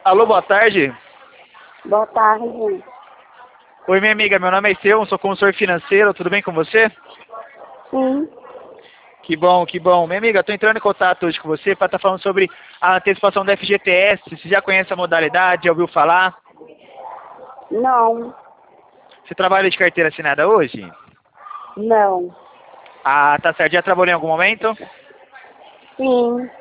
Alô, boa tarde. Boa tarde. Oi, minha amiga, meu nome é Estevão, sou consultor financeiro, tudo bem com você? Sim. Que bom, que bom. Minha amiga, estou entrando em contato hoje com você para estar falando sobre a antecipação da FGTS. Você já conhece a modalidade, já ouviu falar? Não. Você trabalha de carteira assinada hoje? Não. Ah, tá certo. Já trabalhou em algum momento? Sim.